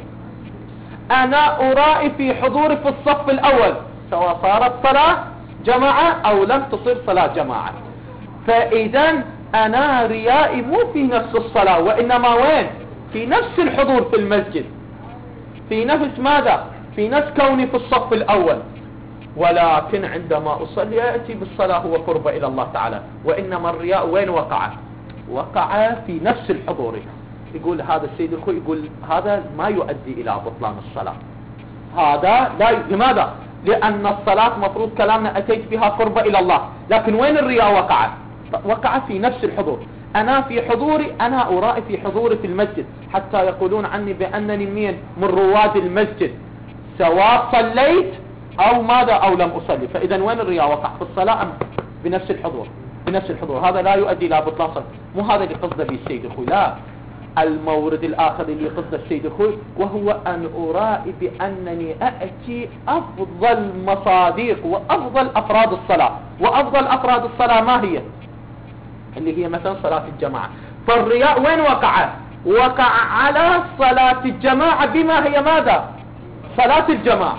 انا ارائي في حضوري في الصف الاول، سواء صارت صلاة جماعة او لم تصير صلاة جماعة. فاذا انا ريائي مو في نفس الصلاة، وانما وين؟ في نفس الحضور في المسجد، في نفس ماذا؟ في نفس كوني في الصف الاول. ولكن عندما اصلي اتي بالصلاة هو قرب الى الله تعالى. وانما الرياء وين وقع؟ وقع في نفس الحضور. يقول هذا السيد الخوي، يقول هذا ما يؤدي الى بطلان الصلاة. هذا لا لماذا؟ لان الصلاة مفروض كلامنا اتيت بها قرب الى الله، لكن وين الرياء وقع؟ وقع في نفس الحضور. انا في حضوري، انا ارائي في حضوري في المسجد، حتى يقولون عني بانني من رواد المسجد، سواء صليت او ماذا او لم اصلي. فاذا وين الرياء وقع؟ في الصلاة ام بنفس الحضور؟ بنفس الحضور. هذا لا يؤدي الى بطلان صلاة. مو هذا اللي قصده به السيد الخوي، لا. المورد الآخر اللي قصده السيد الخوي، وهو أن أرائي بأنني أأتي أفضل مصاديق وأفضل أفراد الصلاة. وأفضل أفراد الصلاة ما هي؟ اللي هي مثلا صلاة الجماعة. فالرياء وين وقع؟ وقع على صلاة الجماعة بما هي ماذا؟ صلاة الجماعة.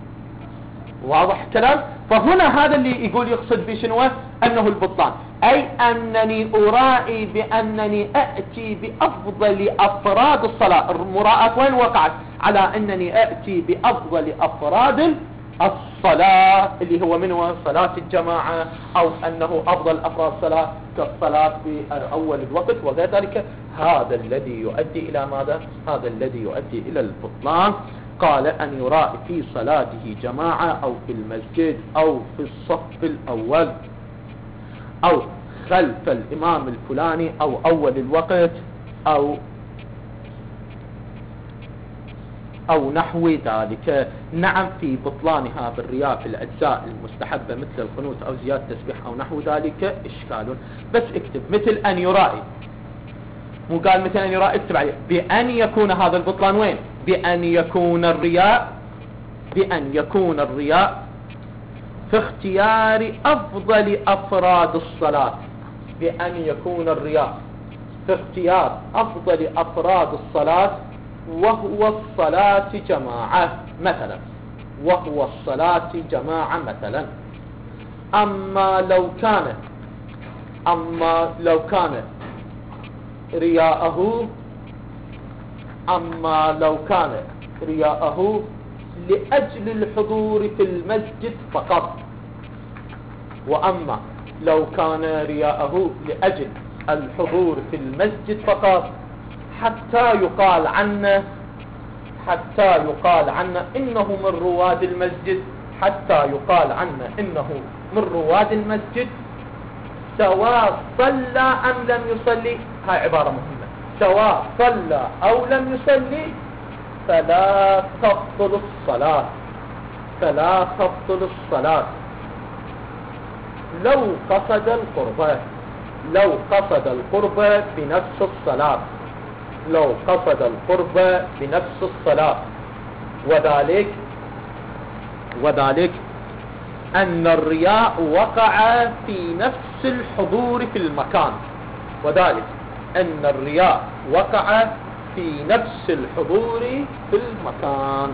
واضح الكلام؟ فهنا هذا اللي يقول يقصد بشنو؟ أنه البطلان، أي أنني أرائي بأنني أأتي بأفضل أفراد الصلاة. المراءة وين وقعت؟ على أنني أأتي بأفضل أفراد الصلاة، اللي هو من صلاة الجماعة، أو أنه أفضل أفراد الصلاة كالصلاة في أول الوقت وغير ذلك. هذا الذي يؤدي إلى ماذا؟ هذا الذي يؤدي إلى البطلان. قال أن يرائي في صلاته جماعة أو في المسجد أو في الصف الأول أو خلف الإمام الفلاني أو أول الوقت أو نحو ذلك. نعم، في بطلانها بالرياء في الأجزاء المستحبة مثل القنوت أو زيادة تسبيح أو نحو ذلك إشكال. بس اكتب مثل أن يرائي، مو قال مثل أن يرائي، اكتب عليه بأن يكون هذا البطلان وين؟ بأن يكون الرياء في اختيار أفضل أفراد الصلاة. بأن يكون الرياء في اختيار أفضل أفراد الصلاة، وهو الصلاة جماعة مثلا، أما لو كان رياءه لأجل الحضور في المسجد فقط، وأما لو كان رياءه لأجل الحضور في المسجد فقط حتى يقال عنه إنه من رواد المسجد، سواء صلى أم لم يصلي. هاي عبارة مهمة، سواء صلى أو لم يصلي فلا تبطل الصلاة. لو قصد القرب بنفس الصلاة، وذلك أن الرياء وقع في نفس الحضور في المكان، وذلك أن الرياء وقع في نفس الحضور في المكان.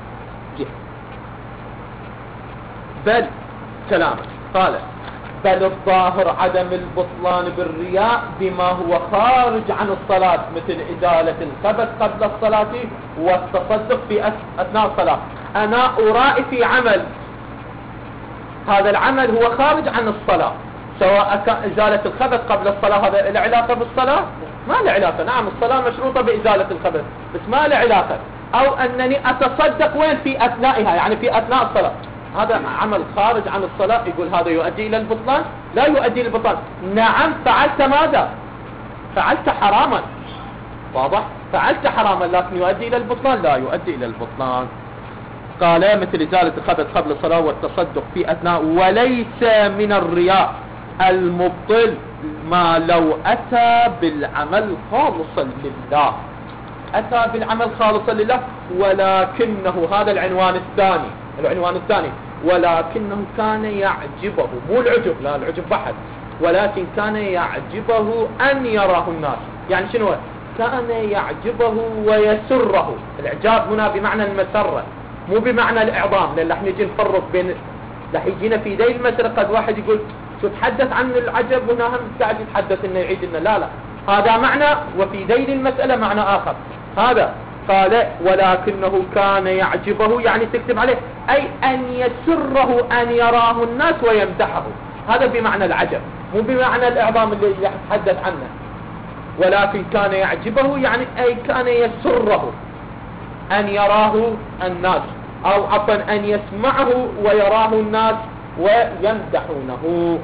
بل كلامه قال بل الظاهر عدم البطلان بالرياء بما هو خارج عن الصلاة، مثل إزالة الخبث قبل الصلاة والتصدق في أثناء الصلاة. أنا أرائي في عمل، هذا العمل هو خارج عن الصلاة، سواء كان إزالة الخبث قبل الصلاة هذا له علاقة بالصلاة؟ ما له علاقة. نعم الصلاة مشروطة بإزالة الخبث بس ما له علاقة. أو أنني أتصدق وين؟ في أثنائها، يعني في أثناء الصلاة، هذا عمل خارج عن الصلاة، يقول هذا يؤدي إلى البطلان؟ لا يؤدي إلى البطلان. نعم فعلت ماذا؟ فعلت حراما، واضح؟ فعلت حراما لكن يؤدي إلى البطلان؟ لا يؤدي إلى البطلان. قال مثل إزالة الخبث قبل الصلاة والتصدق في أثناء. وليس من الرياء المبطل ما لو أتى بالعمل خالصا لله، أتى بالعمل خالصا لله، ولكنه هذا العنوان الثاني ولكنه كان يعجبه، مو العجب، لا العجب بحث، ولكن كان يعجبه أن يراه الناس. يعني شنو؟ كان يعجبه ويسره. الإعجاب هنا بمعنى المسرة مو بمعنى الإعظام، لأن رح نجي نفرق بين، رح يجينا في ذي المسألة قد واحد يقول شو تحدث عن العجب هنا هم قاعد يتحدث إنه يعيد لنا، لا هذا معنى، وفي ذيل المسألة معنى آخر. هذا قال ولكنه كان يعجبه، يعني تكتب عليه أي أن يسره أن يراه الناس ويمدحه، هذا بمعنى العجب مو بمعنى الإعظام اللي يتحدث عنه. ولكن كان يعجبه يعني أي كان يسره أن يراه الناس، أو عفوا أن يسمعه ويراه الناس ويمدحونه،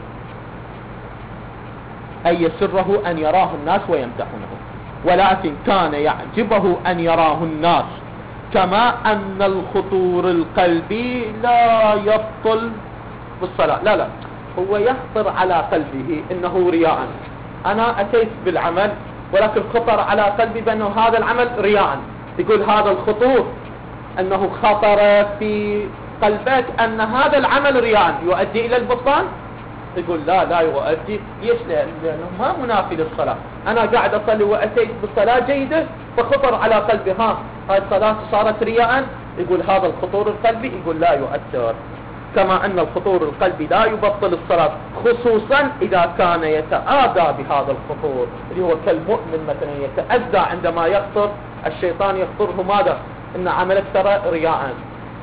أي يسره أن يراه الناس ويمدحونه. ولكن كان يعجبه أن يراه الناس، كما أن الخطور القلبي لا يبطل بالصلاة. لا هو يخطر على قلبه إنه رياء، أنا أتيت بالعمل ولكن خطر على قلبي بأنه هذا العمل رياء، يقول هذا الخطور أنه خطر في قلبك أن هذا العمل رياء يؤدي إلى البطلان؟ يقول لا يؤدي. ليش؟ لأنه ما منافي للصلاة. أنا قاعد أصلي وأتيت بالصلاة جيدة فخطر على قلبي هاي الصلاة صارت رياء، يقول هذا الخطور القلبي يقول لا يؤثر. كما أن الخطور القلبي لا يبطل الصلاة، خصوصا إذا كان يتآذى بهذا الخطور، اللي هو كالمؤمن مثلا يتأذى عندما يخطر الشيطان يخطره ماذا؟ إن عملك ترى رياء.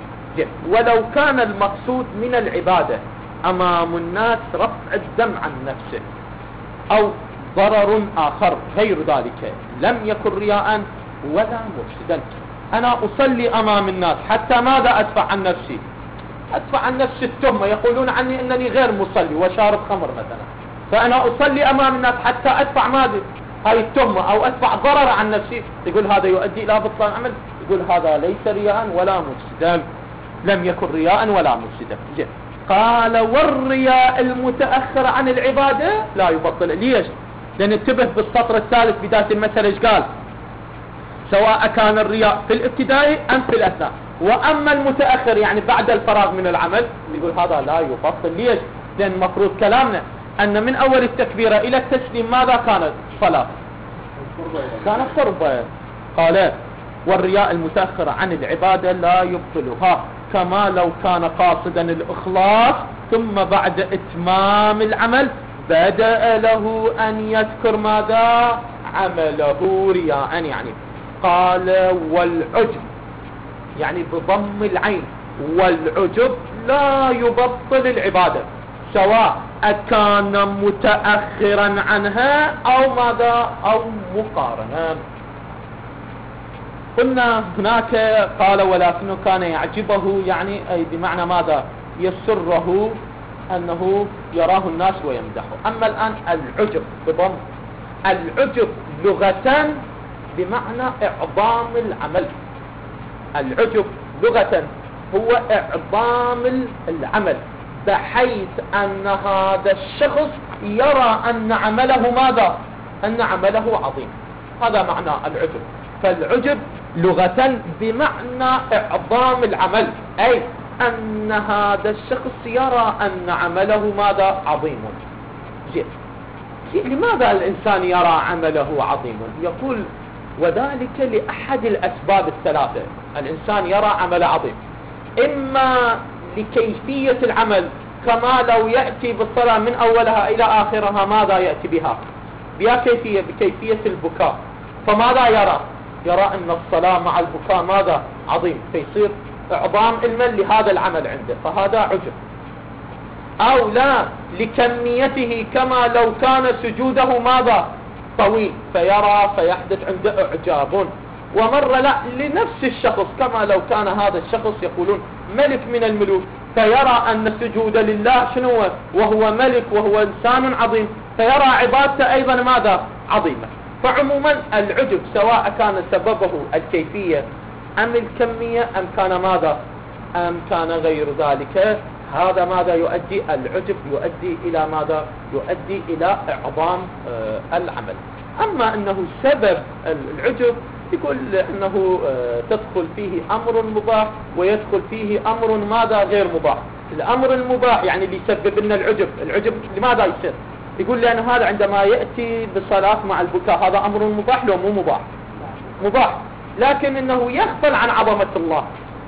ولو كان المقصود من العبادة أمام الناس رفع الدم عن نفسه أو ضرر آخر غير ذلك لم يكن رياء ولا مفسدا. أنا أصلي أمام الناس حتى ماذا؟ أدفع عن نفسي، أدفع عن نفسي التهمة، يقولون عني أنني غير مصلي وشارب خمر مثلا، فأنا أصلي أمام الناس حتى أدفع ماذا؟ هاي التهمة، أو أدفع ضرر عن نفسي، يقول هذا يؤدي إلى بطلان عمل. يقول هذا ليس رياء ولا مفسدا، لم يكن رياء ولا مفسدا. قال والرياء المتأخر عن العبادة لا يبطل. ليش؟ لأن انتبه بالسطر الثالث بداية المسألة ايش قال؟ سواء كان الرياء في الابتدائي أم في الأثناء. وأما المتأخر يعني بعد الفراغ من العمل يقول هذا لا يبطل. ليش؟ لأن مفروض كلامنا أن من أول التكبيرة إلى التسليم ماذا كانت صلاة؟ كانت قربة. قال والرياء المتأخر عن العبادة لا يبطلها، كما لو كان قاصدا الإخلاص ثم بعد إتمام العمل بدأ له أن يذكر ماذا؟ عمله رياء. يعني قال والعجب يعني بضم العين، والعجب لا يبطل العبادة سواء كان متأخرا عنها أو ماذا؟ أو مقارنا. قلنا هناك قال ولكنه كان يعجبه، يعني أي بمعنى ماذا؟ يسره أنه يراه الناس ويمدحه. أما الآن العجب بضم، العجب لغة بمعنى إعظام العمل. العجب لغة هو إعظام العمل، بحيث أن هذا الشخص يرى أن عمله ماذا؟ أن عمله عظيم. هذا معنى العجب. فالعجب لغة بمعنى إعظام العمل، أي أن هذا الشخص يرى أن عمله ماذا؟ عظيم. زين، لماذا الإنسان يرى عمله عظيم؟ يقول وذلك لأحد الأسباب الثلاثة. الإنسان يرى عمل عظيم، إما لكيفية العمل، كما لو يأتي بالصلاة من أولها إلى آخرها ماذا يأتي بها؟ بكيفية البكاء، فماذا يرى؟ يرى أن الصلاة مع البكاء ماذا؟ عظيم، فيصير إعظام المن لهذا العمل عنده، فهذا عجب. أو لا، لكميته، كما لو كان سجوده ماذا؟ طويل، فيرى فيحدث عنده إعجاب. ومرة لا، لنفس الشخص، كما لو كان هذا الشخص يقولون ملك من الملوك، فيرى أن السجود لله شنو وهو ملك وهو إنسان عظيم، فيرى عبادته أيضا ماذا؟ عظيمة. فعموما العجب سواء كان سببه الكيفية أم الكمية أم كان ماذا؟ أم كان غير ذلك، هذا ماذا يؤدي؟ العجب يؤدي إلى ماذا؟ يؤدي إلى إعظام العمل. أما أنه سبب العجب يقول أنه تدخل فيه أمر مباح ويدخل فيه أمر ماذا؟ غير مباح. الأمر المباح يعني اللي يسبب لنا العجب لماذا يصير؟ يقول لأن هذا عندما يأتي بالصلاة مع البكاء هذا أمر مباح لو مو مباح؟ مباح، لكن أنه يغفل عن عظمة الله،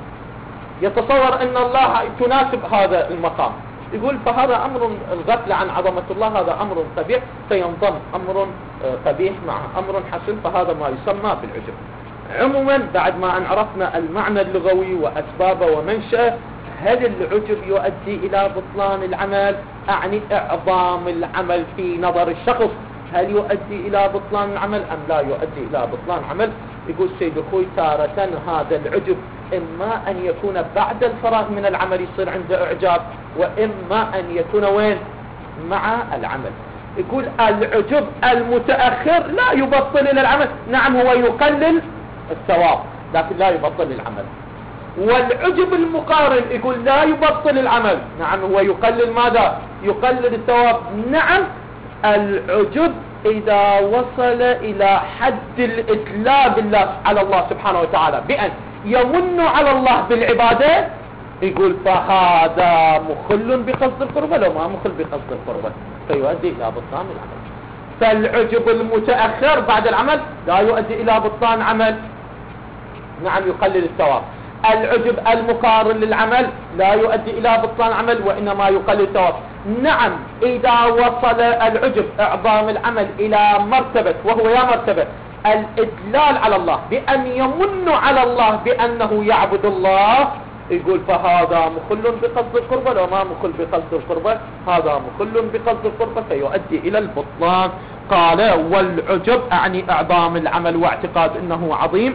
يتصور أن الله تناسب هذا المقام، يقول فهذا أمر، الغفل عن عظمة الله هذا أمر قبيح، فينضم أمر قبيح مع أمر حسن، فهذا ما يسمى بالعجب. عموما بعد ما أن عرفنا المعنى اللغوي وأسبابه ومنشأه، هل العجب يؤدي إلى بطلان العمل؟ أعني إعظام العمل في نظر الشخص، هل يؤدي إلى بطلان العمل أم لا يؤدي إلى بطلان العمل؟ يقول سيد أخوي تارة هذا العجب إما أن يكون بعد الفراغ من العمل يصير عنده إعجاب، وإما أن يكون وين؟ مع العمل. يقول العجب المتأخر لا يبطل العمل، نعم هو يقلل الثواب لكن لا يبطل العمل. والعجب المقارن يقول لا يبطل العمل، نعم هو يقلل ماذا؟ يقلل الثواب. نعم العجب إذا وصل إلى حد الإتلاف بالله على الله سبحانه وتعالى بأن يمن على الله بالعبادة، يقول فهذا مخل بقصد القربة لو ما مخل بقصد القربة، فيؤدي إلى بطلان العمل. فالعجب المتأخر بعد العمل لا يؤدي إلى بطلان عمل، نعم يقلل الثواب. العجب المقارن للعمل لا يؤدي إلى بطلان عمل وإنما يقلل الثواب. نعم إذا وصل العجب إعظام العمل إلى مرتبة، وهو يا مرتبة الإدلال على الله بأن يمن على الله بأنه يعبد الله، يقول فهذا مخل بقصد القربة لو ما مخل بقصد القربة، هذا مخل بقصد القربة فيؤدي إلى البطلان. قال والعجب أعني إعظام العمل واعتقاد أنه عظيم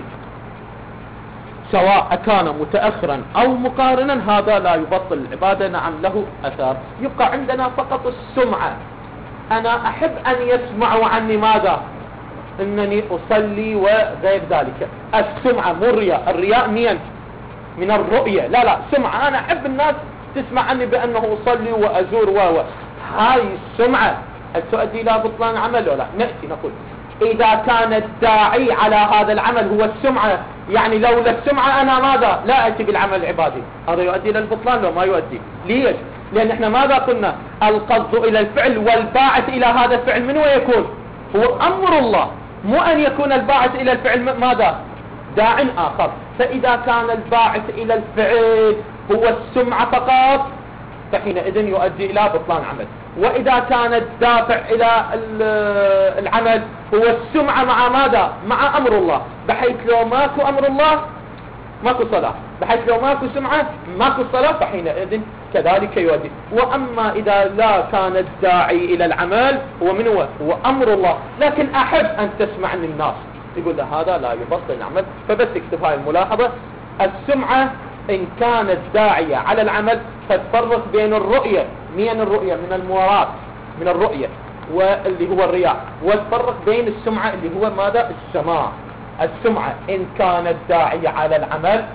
سواء كان متأخرا أو مقارنا، هذا لا يبطل العبادة، نعم له أثر. يبقى عندنا فقط السمعة، أنا أحب أن يسمعوا عني ماذا؟ أنني أصلي وغير ذلك. السمعة مو الرياء، الرياء من الرؤية، لا سمعة، أنا أحب الناس تسمع عني بأنه أصلي وأزور هاي السمعة هل تؤدي إلى بطلان عمل ولا لا؟ نأتي نقول إذا كان الداعي على هذا العمل هو السمعة، يعني لولا السمعة أنا ماذا؟ لا أتي بالعمل العبادي، هذا يؤدي إلى البطلان لو ما يؤدي. ليش؟ لأن احنا ماذا قلنا؟ القصد إلى الفعل والباعث إلى هذا الفعل من هو يكون؟ هو أمر الله، مو أن يكون الباعث إلى الفعل ماذا؟ داع آخر. فإذا كان الباعث إلى الفعل هو السمعة فقط فحينئذ يؤدي إلى بطلان عمل. وإذا كان الدافع إلى العمل هو السمعة مع ماذا؟ مع أمر الله، بحيث لو ماكو أمر الله ماكو صلاة، بحيث لو ماكو سمعة ماكو صلاة، فحينئذ كذلك يؤدي. وأما إذا لا كان الداعي إلى العمل هو من هو أمر الله، لكن أحب أن تسمع من الناس، يقول هذا لا يبطل العمل. فبس اكتب هاي الملاحظة. السمعة إن كانت داعية على العمل فتفرق بين الرؤية، من الرؤية من الموارات من الرؤية واللي هو الرياء، وتفرق بين السمعة اللي هو ماذا؟ السماع. السمعة إن كانت داعية على العمل،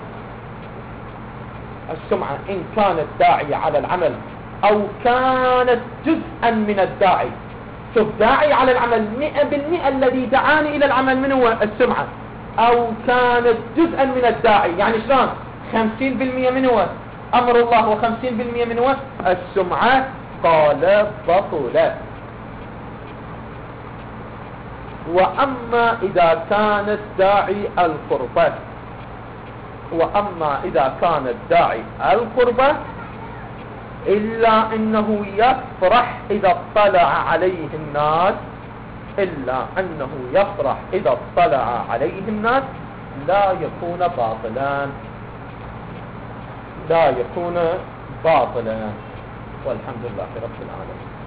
السمعة إن كانت داعية على العمل أو كانت جزءا من الداعي. شوف داعي على العمل 100% الذي دعاني إلى العمل من هو؟ السمعة. أو كانت جزءا من الداعي، يعني شلون؟ 50% من هو؟ أمر الله و50% من وجه السمعة قال بطل. وأما إذا كان الداعي القربة إلا أنه يفرح إذا اطلع عليه الناس لا يكون باطلا والحمد لله رب العالمين.